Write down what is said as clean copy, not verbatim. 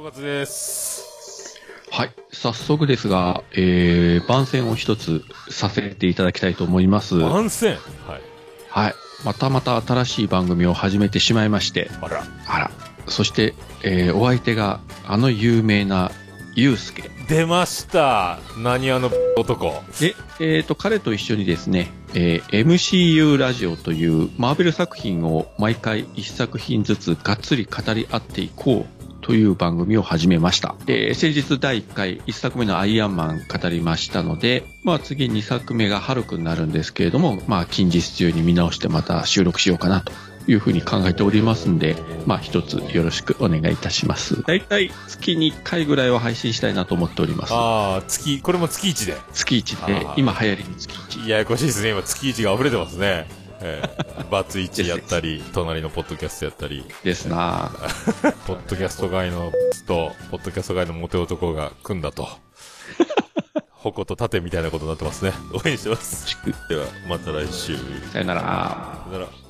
5月です。 はい。早速ですが、番宣を一つさせていただきたいと思います。 番宣？はい。 はい。また新しい番組を始めてしまいまして。 あら。 そして、お相手が、有名な、ゆうすけ。 出ました。何男。 で、彼と一緒にですね、MCU ラジオというマーベル作品を毎回一作品ずつがっつり語り合っていこうという番組を始めました。先日第1回1作目のアイアンマン語りましたので、次2作目がハルクになるんですけれども、近日中に見直してまた収録しようかなというふうに考えておりますんで、一つよろしくお願いいたします。だいたい月に1回ぐらいは配信したいなと思っております。 これも月1で。 月1で、今流行りに月1。 ややこしいですね。今月1が溢れてますね。バツ1やったり、隣のポッドキャストやったり。 ですなポッドキャスト界のと、ポッドキャスト界のモテ男が組んだと。矛と盾みたいなことになってますね。応援してます。では、また来週。 さよなら。 さよなら。